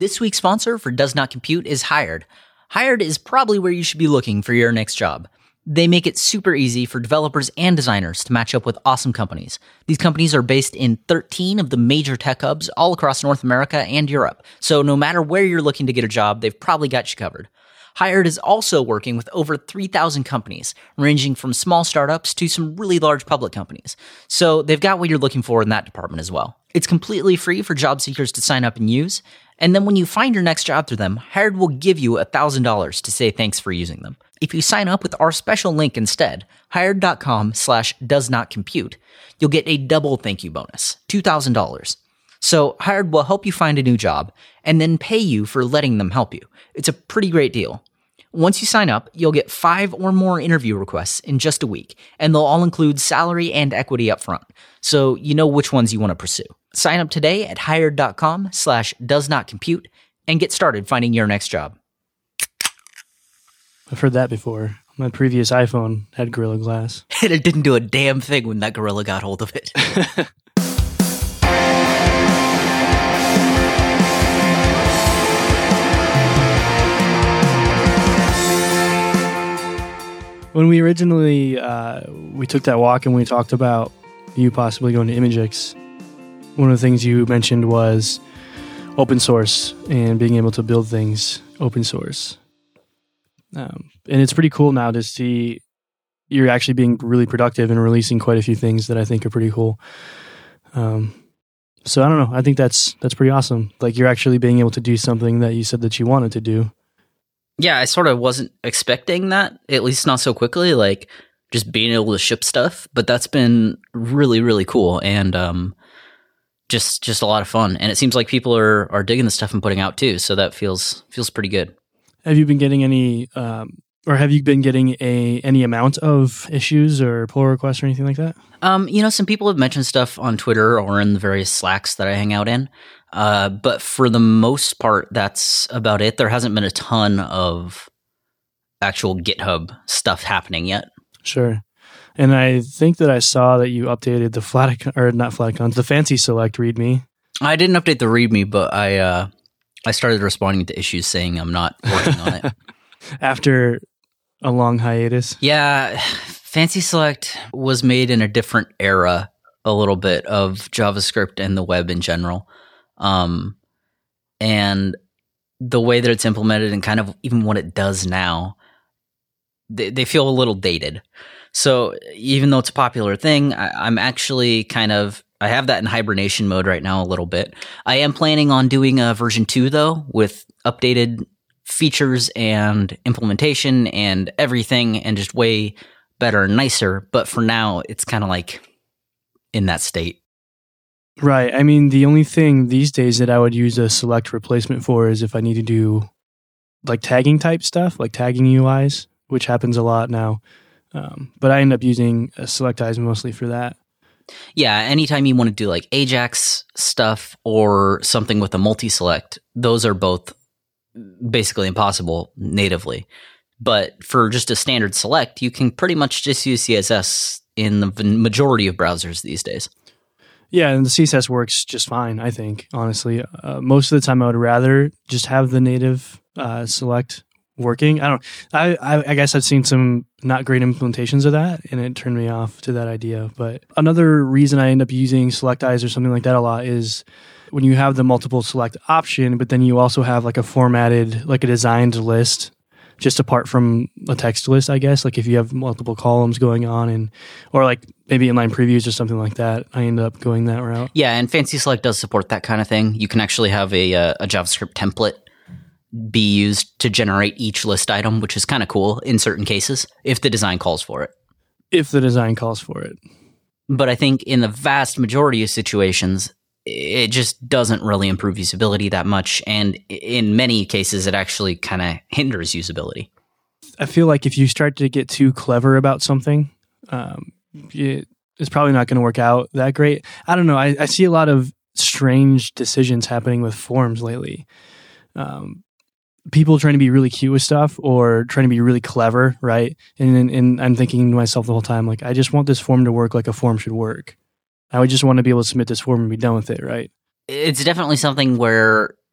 This week's sponsor for Does Not Compute is Hired. Hired is probably where you should be looking for your next job. They make it super easy for developers and designers to match up with awesome companies. These companies are based in 13 of the major tech hubs all across North America and Europe. So no matter where you're looking to get a job, they've probably got you covered. Hired is also working with over 3,000 companies, ranging from small startups to some really large public companies. So they've got what you're looking for in that department as well. It's completely free for job seekers to sign up and use. And then when you find your next job through them, Hired will give you $1,000 to say thanks for using them. If you sign up with our special link instead, hired.com/doesnotcompute, you'll get a double thank you bonus, $2,000. So Hired will help you find a new job and then pay you for letting them help you. It's a pretty great deal. Once you sign up, you'll get 5 or more interview requests in just a week, and they'll all include salary and equity up front, so you know which ones you want to pursue. Sign up today at hired.com/doesnotcompute and get started finding your next job. I've heard that before. My previous iPhone had Gorilla Glass. And it didn't do a damn thing when that gorilla got hold of it. When we originally we took that walk and we talked about you possibly going to Imagix, one of the things you mentioned was open source and being able to build things open source. And it's pretty cool now to see you're actually being really productive and releasing quite a few things that I think are pretty cool. So I don't know. I think that's pretty awesome. Like you're actually being able to do something that you said that you wanted to do. Yeah, I sort of wasn't expecting that, at least not so quickly, like just being able to ship stuff. But that's been really, really cool and just a lot of fun. And it seems like people are digging the stuff I'm putting out too. So that feels pretty good. Have you been getting any, or have you been getting any amount of issues or pull requests or anything like that? Some people have mentioned stuff on Twitter or in the various Slacks that I hang out in. But for the most part, that's about it. There hasn't been a ton of actual GitHub stuff happening yet. Sure. And I think that I saw that you updated the the Fancy Select README. I didn't update the README, but I started responding to issues saying I'm not working on it. After a long hiatus? Yeah. Fancy Select was made in a different era a little bit of JavaScript and the web in general. And the way that it's implemented and kind of even what it does now, they feel a little dated. So even though it's a popular thing, I'm actually I have that in hibernation mode right now a little bit. I am planning on doing a version 2 though, with updated features and implementation and everything and just way better and nicer. But for now, it's kind of like in that state. Right. I mean, the only thing these days that I would use a Select replacement for is if I need to do like tagging type stuff, like tagging UIs, which happens a lot now. But I end up using a Select Eyes mostly for that. Yeah. Anytime you want to do like Ajax stuff or something with a multi-select, those are both basically impossible natively. But for just a standard select, you can pretty much just use CSS in the majority of browsers these days. Yeah, and the CSS works just fine, I think, honestly. Most of the time, I would rather just have the native select working. I guess I've seen some not great implementations of that, and it turned me off to that idea. But another reason I end up using Select Eyes or something like that a lot is when you have the multiple select option, but then you also have like a formatted, like a designed list, just apart from a text list, I guess. Like if you have multiple columns going on or like maybe inline previews or something like that, I end up going that route. Yeah, and Fancy Select does support that kind of thing. You can actually have a JavaScript template be used to generate each list item, which is kind of cool in certain cases, if the design calls for it. If the design calls for it. But I think in the vast majority of situations, it just doesn't really improve usability that much. And in many cases, it actually kind of hinders usability. I feel like if you start to get too clever about something, it's probably not going to work out that great. I don't know. I see a lot of strange decisions happening with forms lately. People trying to be really cute with stuff or trying to be really clever, right? And I'm thinking to myself the whole time, like, I just want this form to work like a form should work. I would just want to be able to submit this form and be done with it, right? It's definitely something where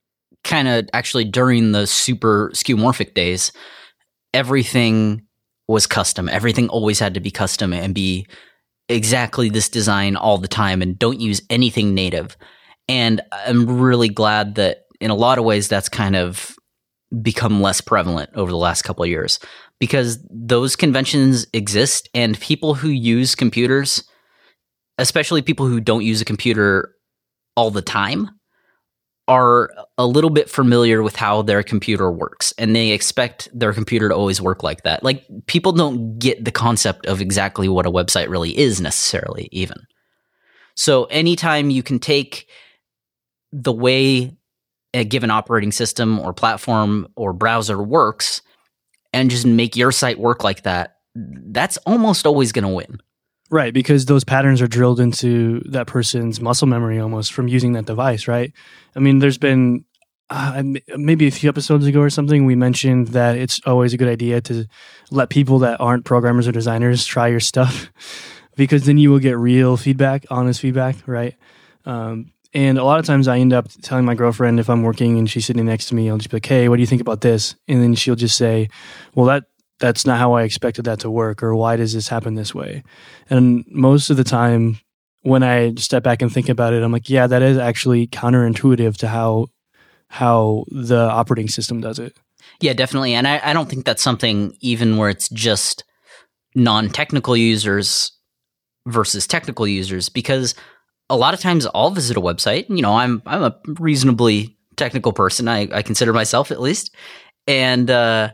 kind of actually during the super skeuomorphic days, everything was custom. Everything always had to be custom and be exactly this design all the time, and don't use anything native. And I'm really glad that in a lot of ways that's kind of become less prevalent over the last couple of years, because those conventions exist, and people who use computers, especially people who don't use a computer all the time, are a little bit familiar with how their computer works, and they expect their computer to always work like that. Like, people don't get the concept of exactly what a website really is necessarily, even. So anytime you can take the way a given operating system or platform or browser works and just make your site work like that, that's almost always going to win. Right, because those patterns are drilled into that person's muscle memory almost from using that device, right? I mean, there's been maybe a few episodes ago or something, we mentioned that it's always a good idea to let people that aren't programmers or designers try your stuff, because then you will get real feedback, honest feedback, right? And a lot of times I end up telling my girlfriend, if I'm working and she's sitting next to me, I'll just be like, hey, what do you think about this? And then she'll just say, well, that's not how I expected that to work, or why does this happen this way? And most of the time when I step back and think about it, I'm like, yeah, that is actually counterintuitive to how the operating system does it. Yeah, definitely. And I don't think that's something even where it's just non-technical users versus technical users, because a lot of times I'll visit a website, you know, I'm a reasonably technical person. I consider myself, at least. And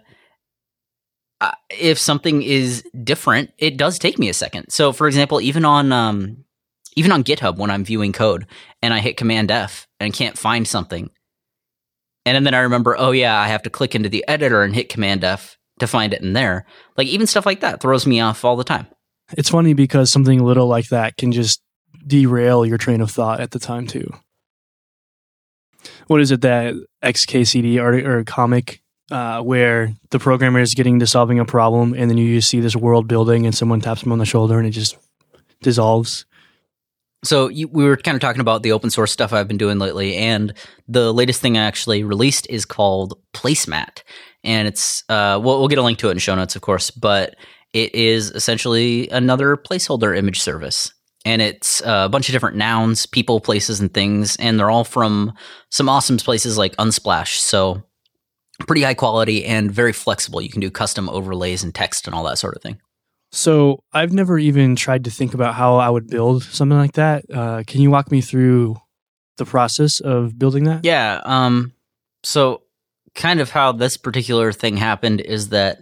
if something is different, it does take me a second. So for example, even on GitHub, when I'm viewing code and I hit Command F and can't find something, and then I remember, oh yeah, I have to click into the editor and hit Command F to find it in there. Like, even stuff like that throws me off all the time. It's funny because something little like that can just derail your train of thought at the time too. What is it, that XKCD or comic where the programmer is getting to solving a problem, and then you just see this world building and someone taps him on the shoulder and it just dissolves? So we were kind of talking about the open source stuff I've been doing lately, and the latest thing I actually released is called Placemat. And it's, we'll get a link to it in show notes, of course, but it is essentially another placeholder image service. And it's a bunch of different nouns, people, places, and things, and they're all from some awesome places like Unsplash. So pretty high quality and very flexible. You can do custom overlays and text and all that sort of thing. So I've never even tried to think about how I would build something like that. Can you walk me through the process of building that? Yeah. So kind of how this particular thing happened is that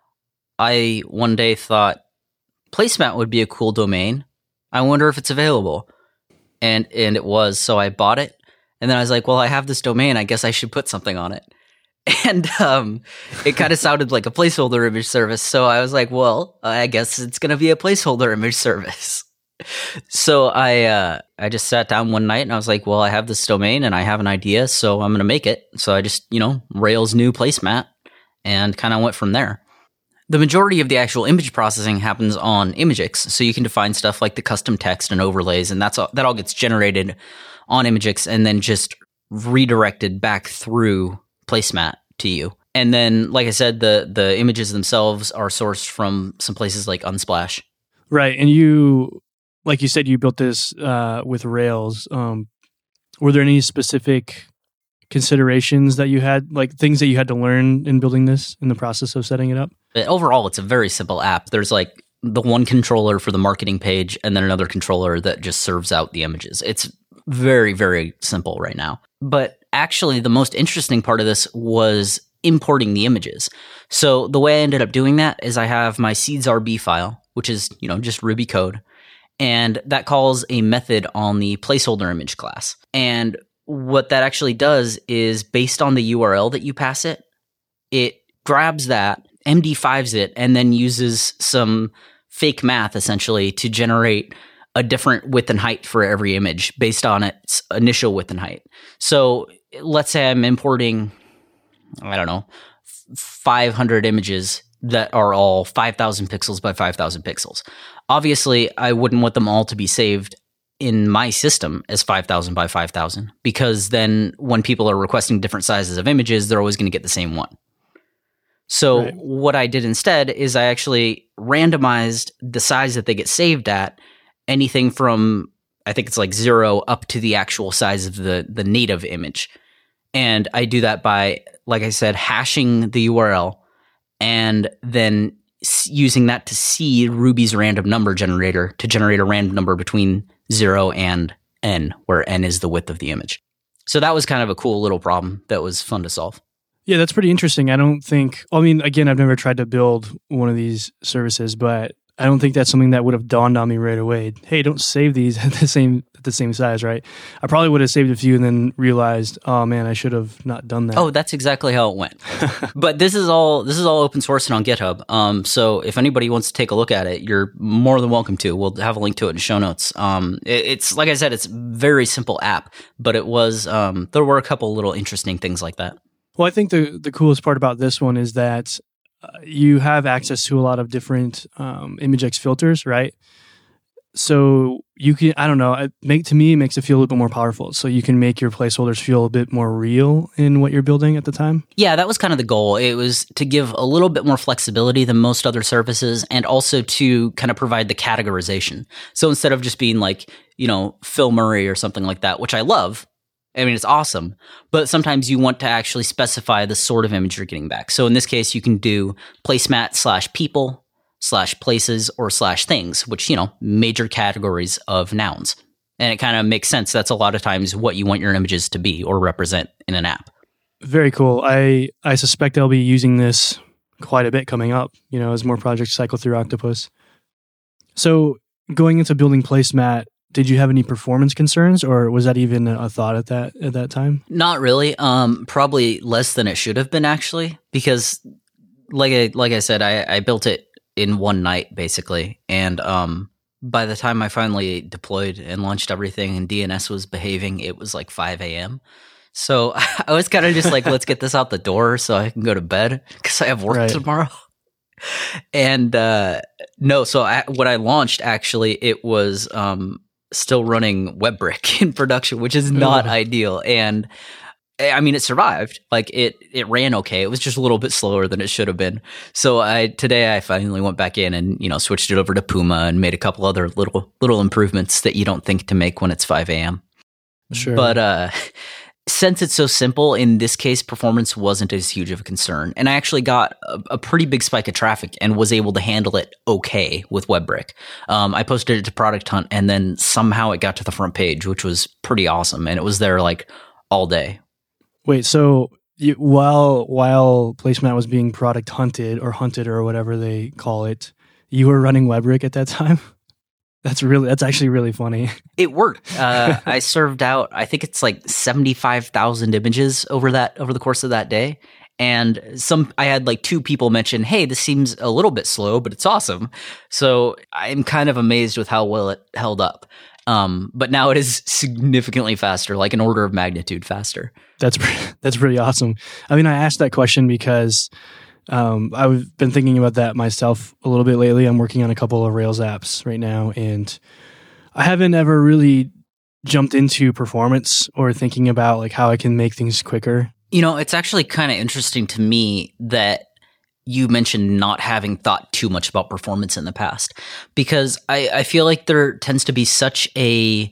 I one day thought Placemat would be a cool domain. I wonder if it's available. And it was. So I bought it. And then I was like, well, I have this domain. I guess I should put something on it. And it kind of sounded like a placeholder image service. So I was like, well, I guess it's going to be a placeholder image service. So I just sat down one night and I was like, well, I have this domain and I have an idea, so I'm going to make it. So I just, Rails new placemat and kind of went from there. The majority of the actual image processing happens on Imagix. So you can define stuff like the custom text and overlays, and that all gets generated on Imagix and then just redirected back through Placemat to you. And then, like I said, the images themselves are sourced from some places like Unsplash. Right. And you, like you said, you built this with Rails. Were there any specific considerations that you had, like things that you had to learn in building this in the process of setting it up? Overall, it's a very simple app. There's like the one controller for the marketing page and then another controller that just serves out the images. It's very, very simple right now. But actually, the most interesting part of this was importing the images. So the way I ended up doing that is I have my seeds.rb file, which is, just Ruby code. And that calls a method on the placeholder image class. And what that actually does is, based on the URL that you pass it, it grabs that, MD5s it, and then uses some fake math, essentially, to generate a different width and height for every image based on its initial width and height. So let's say I'm importing, 500 images that are all 5,000 pixels by 5,000 pixels. Obviously, I wouldn't want them all to be saved in my system as 5,000 by 5,000, because then when people are requesting different sizes of images, they're always going to get the same one. So what I did instead is I actually randomized the size that they get saved at, anything from, I think it's like 0 up to the actual size of the native image. And I do that by, like I said, hashing the URL and then using that to seed Ruby's random number generator to generate a random number between 0 and n, where n is the width of the image. So that was kind of a cool little problem that was fun to solve. Yeah, that's pretty interesting. I mean, again, I've never tried to build one of these services, but I don't think that's something that would have dawned on me right away. Hey, don't save these at the same size, right? I probably would have saved a few and then realized, oh man, I should have not done that. Oh, that's exactly how it went. But this is all open source and on GitHub. So if anybody wants to take a look at it, you're more than welcome to. We'll have a link to it in show notes. It's like I said, it's a very simple app, but it was there were a couple little interesting things like that. Well, I think the coolest part about this one is that you have access to a lot of different ImageX filters, right? So you can, I don't know, it makes it feel a little bit more powerful. So you can make your placeholders feel a bit more real in what you're building at the time. Yeah, that was kind of the goal. It was to give a little bit more flexibility than most other services, and also to kind of provide the categorization. So instead of just being like, Phil Murray or something like that, which I love, I mean, it's awesome, but sometimes you want to actually specify the sort of image you're getting back. So in this case, you can do placemat/people /places or /things, which, major categories of nouns. And it kind of makes sense. That's a lot of times what you want your images to be or represent in an app. Very cool. I suspect I'll be using this quite a bit coming up, as more projects cycle through Octopus. So going into building Placemat, did you have any performance concerns, or was that even a thought at that time? Not really. Probably less than it should have been, actually, because like I said, I built it in one night basically, and by the time I finally deployed and launched everything and DNS was behaving, it was like 5 a.m. So I was kind of just like, let's get this out the door so I can go to bed because I have work tomorrow. And when I launched, actually, it was still running WebBrick in production, which is not ideal. And I mean, it survived. Like it ran okay. It was just a little bit slower than it should have been. So today I finally went back in and, switched it over to Puma and made a couple other little improvements that you don't think to make when it's 5 a.m. Sure. But since it's so simple, in this case, performance wasn't as huge of a concern. And I actually got a pretty big spike of traffic and was able to handle it okay with WebBrick. I posted it to Product Hunt, and then somehow it got to the front page, which was pretty awesome. And it was there like all day. Wait, so while Placemat was being product hunted or whatever they call it, you were running WebRick at that time? That's actually really funny. It worked. I served out, I think it's like 75,000 images over the course of that day. And I had like 2 people mention, hey, this seems a little bit slow, but it's awesome. So I'm kind of amazed with how well it held up. But now it is significantly faster, like an order of magnitude faster. That's pretty awesome. I mean, I asked that question because I've been thinking about that myself a little bit lately. I'm working on a couple of Rails apps right now, and I haven't ever really jumped into performance or thinking about like how I can make things quicker. It's actually kind of interesting to me that you mentioned not having thought too much about performance in the past, because I feel like there tends to be such a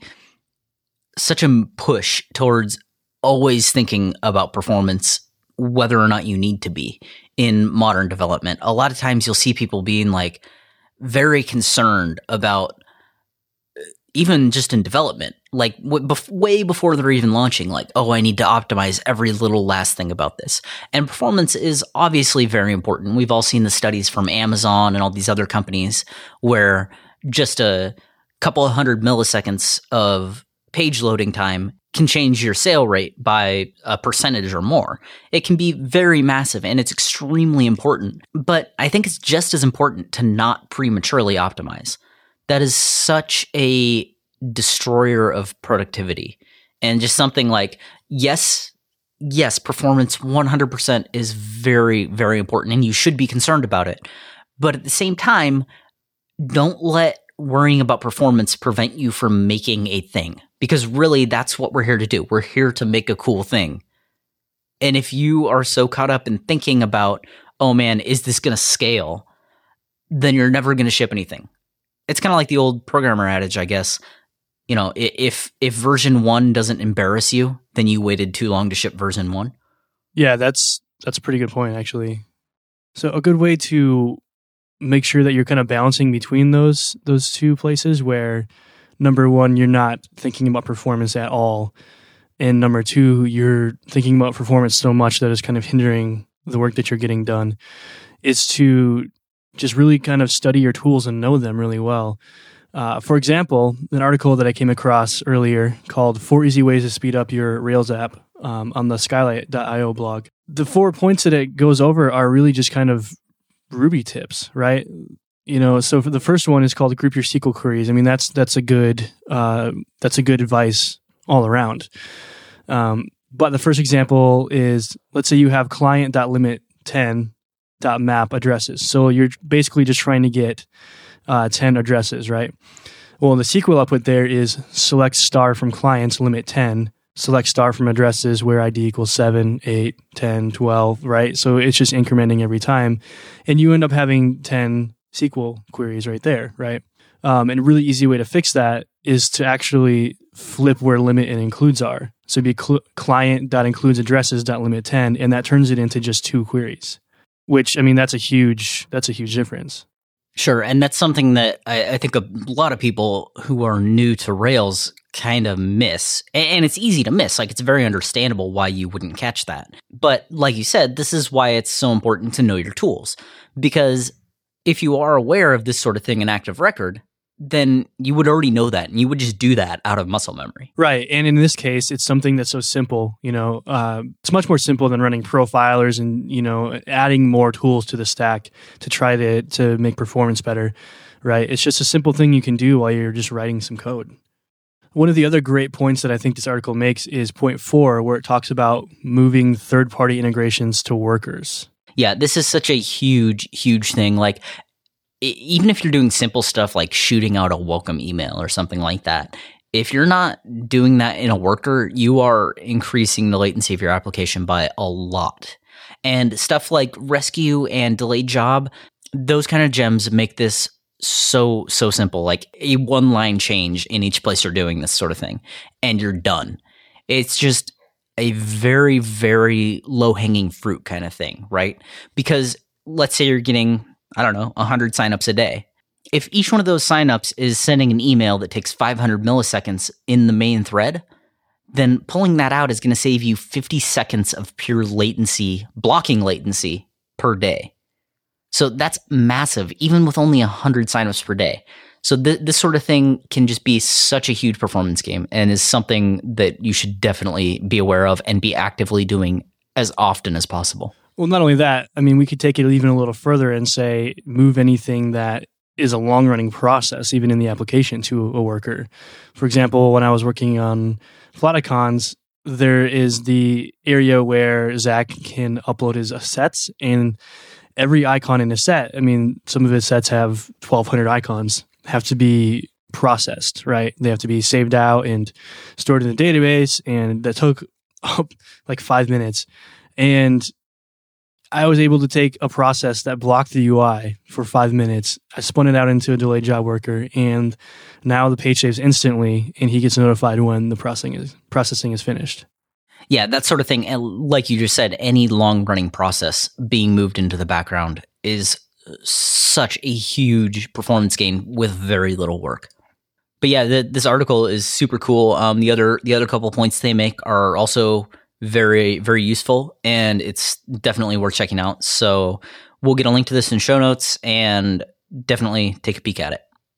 push towards always thinking about performance, whether or not you need to be in modern development. A lot of times you'll see people being like very concerned about, even just in development, like way before they're even launching, like, oh, I need to optimize every little last thing about this. And performance is obviously very important. We've all seen the studies from Amazon and all these other companies where just a couple of 100 milliseconds of page loading time can change your sale rate by a percentage or more. It can be very massive, and it's extremely important. But I think it's just as important to not prematurely optimize. That is such a destroyer of productivity. And just something like, yes, performance 100% is very, very important, and you should be concerned about it. But at the same time, don't let worrying about performance prevent you from making a thing. Because really, that's what we're here to do. We're here to make a cool thing. And if you are so caught up in thinking about, oh man, is this going to scale? Then you're never going to ship anything. It's kind of like the old programmer adage, I guess. You know, if version 1 doesn't embarrass you, then you waited too long to ship version 1. Yeah, that's a pretty good point, actually. So a good way to make sure that you're kind of balancing between those two places where, number one, you're not thinking about performance at all, and number two, you're thinking about performance so much that it's kind of hindering the work that you're getting done, is to just really kind of study your tools and know them really well. For example, an article that I came across earlier called 4 Easy Ways to Speed Up Your Rails App on the Skylight.io blog. The 4 points that it goes over are really just kind of Ruby tips, right? You know, so for the first one is called group your SQL queries. I mean, that's a good advice all around. But the first example is, let's say you have client.limit10.map addresses. So you're basically just trying to get 10 addresses, right? Well, the SQL output there is select star from clients limit 10, select star from addresses where ID equals 7, 8, 10, 12, right? So it's just incrementing every time. And you end up having 10 SQL queries right there, right? And a really easy way to fix that is to actually flip where limit and includes are. So it'd be client.includes addresses.limit10, and that turns it into just 2 queries, which, I mean, that's a huge difference. Sure, and that's something that I think a lot of people who are new to Rails kind of miss. And it's easy to miss. Like, it's very understandable why you wouldn't catch that. But like you said, this is why it's so important to know your tools. Because if you are aware of this sort of thing in Active Record, then you would already know that, and you would just do that out of muscle memory. Right, and in this case, it's something that's so simple. You know, it's much more simple than running profilers and, you know, adding more tools to the stack to try to make performance better. Right, it's just a simple thing you can do while you're just writing some code. One of the other great points that I think this article makes is point 4, where it talks about moving third-party integrations to workers. Yeah, this is such a huge, huge thing. Like, even if you're doing simple stuff like shooting out a welcome email or something like that, if you're not doing that in a worker, you are increasing the latency of your application by a lot. And stuff like rescue and delayed job, those kind of gems make this so simple. Like a 1-line change in each place you're doing this sort of thing, and you're done. It's just a very, very low-hanging fruit kind of thing, right? Because let's say you're getting, 100 signups a day. If each one of those signups is sending an email that takes 500 milliseconds in the main thread, then pulling that out is going to save you 50 seconds of pure latency, blocking latency per day. So that's massive, even with only 100 signups per day. So this sort of thing can just be such a huge performance game, and is something that you should definitely be aware of and be actively doing as often as possible. Well, not only that, I mean, we could take it even a little further and say move anything that is a long-running process, even in the application, to a worker. For example, when I was working on Flaticons, there is the area where Zach can upload his sets, and every icon in a set, I mean, some of his sets have 1,200 icons, have to be processed, right? They have to be saved out and stored in the database, and that took like 5 minutes. And I was able to take a process that blocked the UI for 5 minutes. I spun it out into a delayed job worker, and now the page saves instantly, and he gets notified when the processing is finished. Yeah, that sort of thing. And like you just said, any long-running process being moved into the background is such a huge performance gain with very little work. But yeah, this article is super cool. The other couple points they make are also very, very useful, and it's definitely worth checking out. So we'll get a link to this in show notes, and definitely take a peek at it.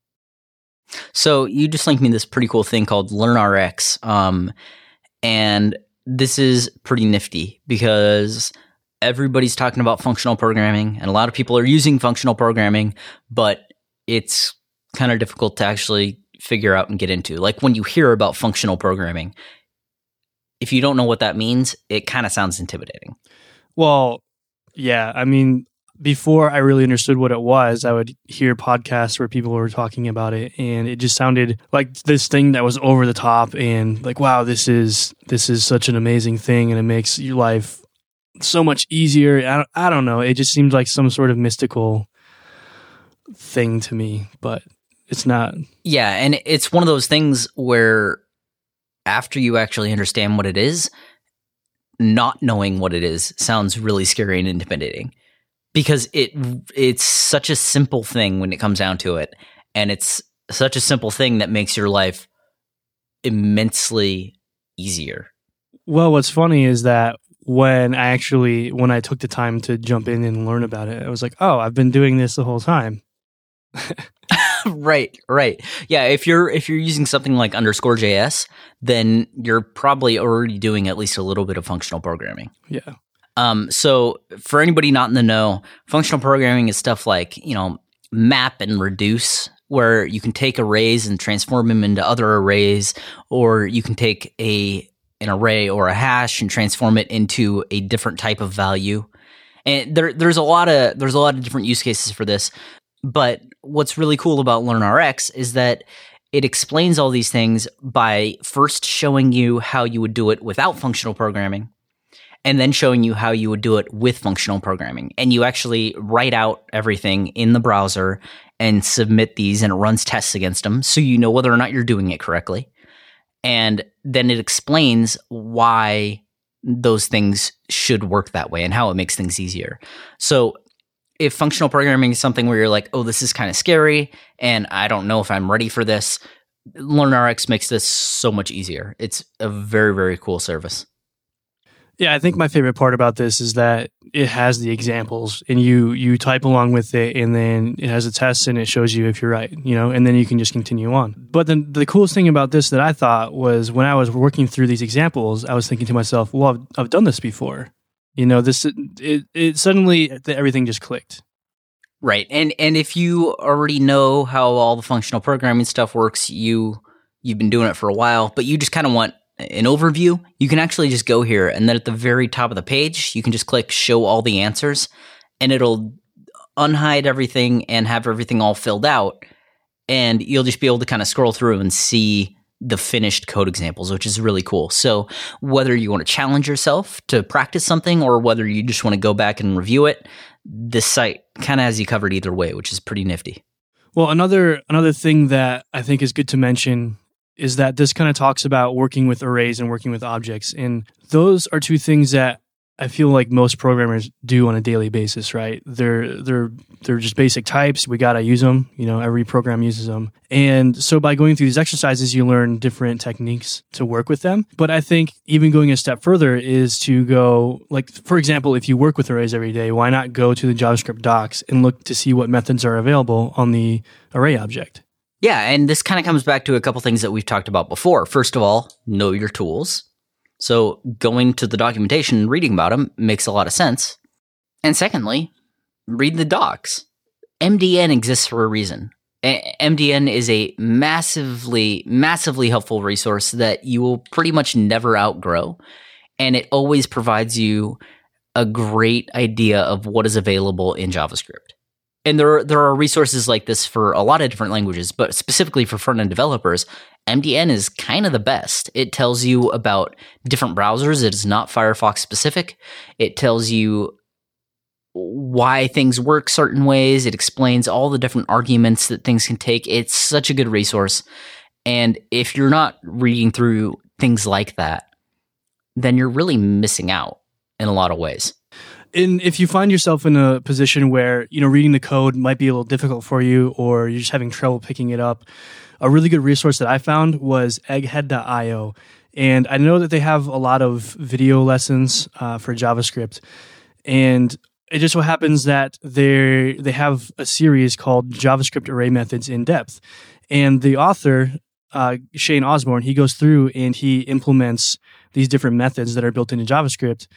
So you just linked me this pretty cool thing called LearnRx, and this is pretty nifty because everybody's talking about functional programming, and a lot of people are using functional programming, but it's kind of difficult to actually figure out and get into. Like when you hear about functional programming, if you don't know what that means, it kind of sounds intimidating. Well, yeah, I mean, before I really understood what it was, I would hear podcasts where people were talking about it, and it just sounded like this thing that was over the top and like, wow, this is such an amazing thing, and it makes your life so much easier. I don't know. It just seemed like some sort of mystical thing to me, but it's not. Yeah, and it's one of those things where after you actually understand what it is, not knowing what it is sounds really scary and intimidating. Because it's such a simple thing when it comes down to it. And it's such a simple thing that makes your life immensely easier. Well, what's funny is that when I took the time to jump in and learn about it, I was like, oh, I've been doing this the whole time. Right. Yeah, if you're using something like _JS, then you're probably already doing at least a little bit of functional programming. Yeah. So for anybody not in the know, functional programming is stuff like, map and reduce, where you can take arrays and transform them into other arrays, or you can take an array or a hash and transform it into a different type of value. And there's a lot of different use cases for this. But what's really cool about LearnRx is that it explains all these things by first showing you how you would do it without functional programming, and then showing you how you would do it with functional programming. And you actually write out everything in the browser and submit these, and it runs tests against them, so you know whether or not you're doing it correctly. And then it explains why those things should work that way and how it makes things easier. So if functional programming is something where you're like, oh, this is kind of scary, and I don't know if I'm ready for this, LearnRx makes this so much easier. It's a very, very cool service. Yeah, I think my favorite part about this is that it has the examples, and you type along with it, and then it has a test, and it shows you if you're right, and then you can just continue on. But then the coolest thing about this that I thought was when I was working through these examples, I was thinking to myself, well, I've done this before. It suddenly everything just clicked. Right. And if you already know how all the functional programming stuff works, you've been doing it for a while, but you just kind of want an overview, you can actually just go here, and then at the very top of the page, you can just click show all the answers, and it'll unhide everything and have everything all filled out, and you'll just be able to kind of scroll through and see the finished code examples, which is really cool. So whether you want to challenge yourself to practice something, or whether you just want to go back and review it, this site kind of has you covered either way, which is pretty nifty. Well, another thing that I think is good to mention is that this kind of talks about working with arrays and working with objects. And those are two things that I feel like most programmers do on a daily basis, right? They're just basic types. We got to use them. Every program uses them. And so by going through these exercises, you learn different techniques to work with them. But I think even going a step further is to go, like, for example, if you work with arrays every day, why not go to the JavaScript docs and look to see what methods are available on the array object? Yeah, and this kind of comes back to a couple things that we've talked about before. First of all, know your tools. So going to the documentation and reading about them makes a lot of sense. And secondly, read the docs. MDN exists for a reason. MDN is a massively, massively helpful resource that you will pretty much never outgrow. And it always provides you a great idea of what is available in JavaScript. And there are resources like this for a lot of different languages, but specifically for front-end developers, MDN is kind of the best. It tells you about different browsers. It is not Firefox specific. It tells you why things work certain ways. It explains all the different arguments that things can take. It's such a good resource. And if you're not reading through things like that, then you're really missing out in a lot of ways. And if you find yourself in a position where, reading the code might be a little difficult for you, or you're just having trouble picking it up, a really good resource that I found was egghead.io. And I know that they have a lot of video lessons for JavaScript. And it just so happens that they have a series called JavaScript Array Methods in Depth. And the author, Shane Osborne, he goes through and he implements these different methods that are built into JavaScript.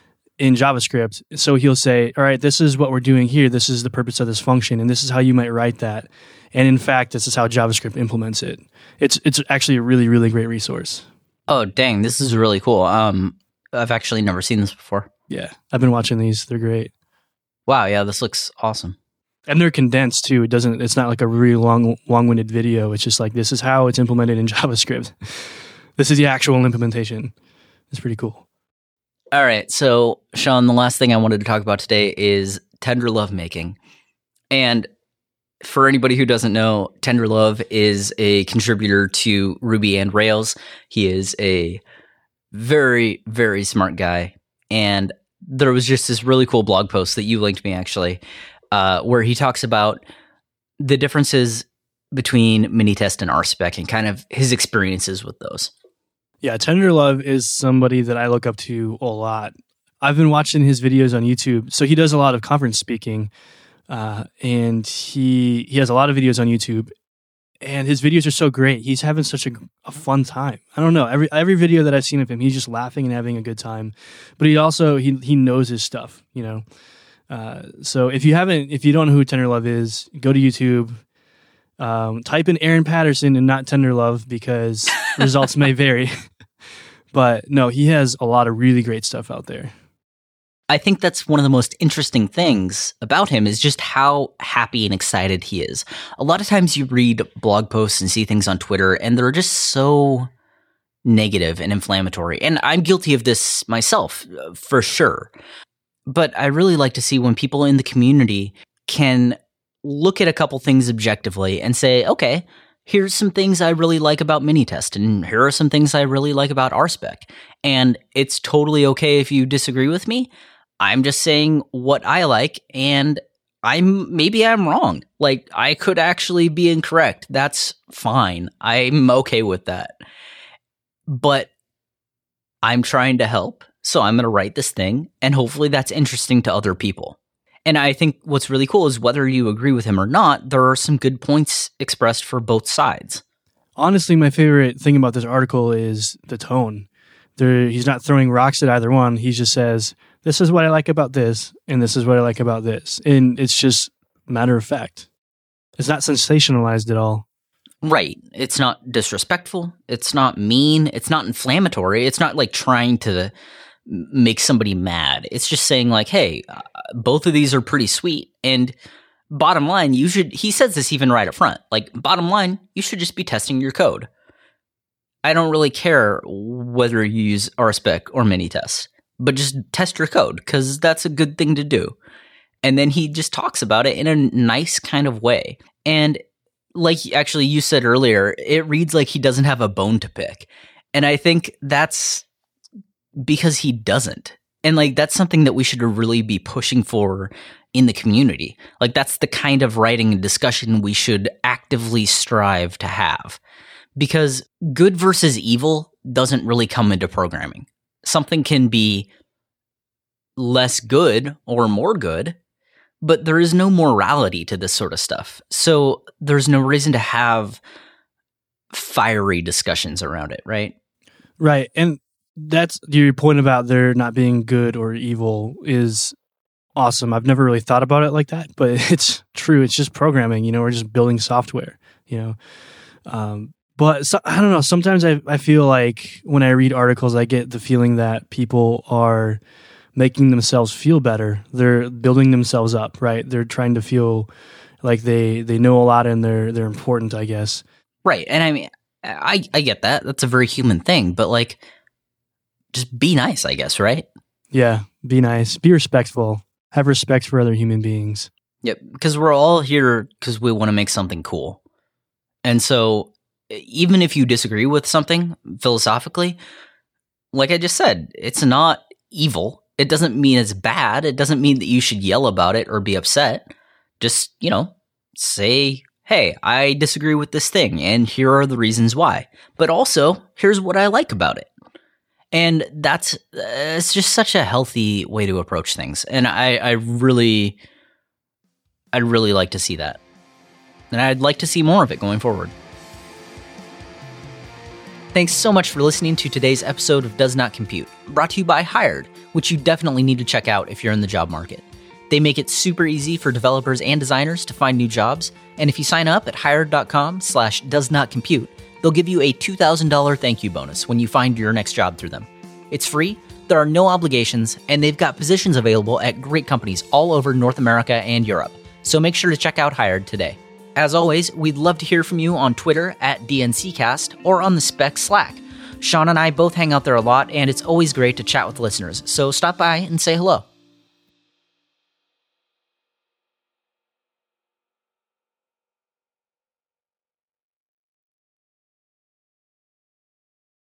So he'll say, all right, this is what we're doing here. This is the purpose of this function, and this is how you might write that. And in fact, this is how JavaScript implements it. It's actually a really, really great resource. Oh, dang. This is really cool. I've actually never seen this before. Yeah, I've been watching these. They're great. Wow, yeah, this looks awesome. And they're condensed too. It's not like a really long-winded video. It's just like, this is how it's implemented in JavaScript. This is the actual implementation. It's pretty cool. All right. So, Sean, the last thing I wanted to talk about today is Tenderlove making. And for anybody who doesn't know, Tenderlove is a contributor to Ruby and Rails. He is a very, very smart guy. And there was just this really cool blog post that you linked me, actually, where he talks about the differences between Minitest and RSpec and kind of his experiences with those. Yeah, Tenderlove is somebody that I look up to a lot. I've been watching his videos on YouTube. So he does a lot of conference speaking, and he has a lot of videos on YouTube. And his videos are so great. He's having such a fun time. I don't know. Every video that I've seen of him, he's just laughing and having a good time. But he also he knows his stuff, you know. So if you don't know who Tenderlove is, go to YouTube. Type in Aaron Patterson and not Tenderlove because results may vary. But no, he has a lot of really great stuff out there. I think that's one of the most interesting things about him is just how happy and excited he is. A lot of times you read blog posts and see things on Twitter and they're just so negative and inflammatory. And I'm guilty of this myself, for sure. But I really like to see when people in the community can look at a couple things objectively and say, okay, here's some things I really like about Minitest, and here are some things I really like about RSpec. And it's totally okay if you disagree with me. I'm just saying what I like, and maybe I'm wrong. Like, I could actually be incorrect. That's fine. I'm okay with that. But I'm trying to help, so I'm going to write this thing, and hopefully that's interesting to other people. And I think what's really cool is whether you agree with him or not, there are some good points expressed for both sides. Honestly, my favorite thing about this article is the tone. He's not throwing rocks at either one. He just says, this is what I like about this, and this is what I like about this. And it's just matter of fact. It's not sensationalized at all. Right. It's not disrespectful. It's not mean. It's not inflammatory. It's not like trying to make somebody mad. It's just saying like, hey, both of these are pretty sweet. And bottom line, he says this even right up front, like bottom line, you should just be testing your code. I don't really care whether you use RSpec or Minitest, but just test your code because that's a good thing to do. And then he just talks about it in a nice kind of way. And like actually you said earlier, it reads like he doesn't have a bone to pick. And I think that's because he doesn't. And like that's something that we should really be pushing for in the community. Like that's the kind of writing and discussion we should actively strive to have. Because good versus evil doesn't really come into programming. Something can be less good or more good, but there is no morality to this sort of stuff. So there's no reason to have fiery discussions around it, right? Right. And that's your point about there not being good or evil is awesome. I've never really thought about it like that, but it's true. It's just programming, we're just building software, But I don't know. Sometimes I feel like when I read articles, I get the feeling that people are making themselves feel better. They're building themselves up, right? They're trying to feel like they know a lot and they're important, I guess. Right. And I mean, I get that. That's a very human thing. But like, just be nice, I guess, right? Yeah. Be nice. Be respectful. Have respect for other human beings. Yep. Because we're all here because we want to make something cool. And so even if you disagree with something philosophically, like I just said, it's not evil. It doesn't mean it's bad. It doesn't mean that you should yell about it or be upset. Just, say, hey, I disagree with this thing, and here are the reasons why. But also, here's what I like about it. And it's just such a healthy way to approach things. And I'd really like to see that. And I'd like to see more of it going forward. Thanks so much for listening to today's episode of Does Not Compute, brought to you by Hired, which you definitely need to check out if you're in the job market. They make it super easy for developers and designers to find new jobs, and if you sign up at hired.com/doesnotcompute, they'll give you a $2,000 thank you bonus when you find your next job through them. It's free, There are no obligations, and they've got positions available at great companies all over North America and Europe. So make sure to check out Hired today. As always, we'd love to hear from you on Twitter at DNCcast or on the Spec Slack. Sean and I both hang out there a lot, and it's always great to chat with listeners, so stop by and say hello.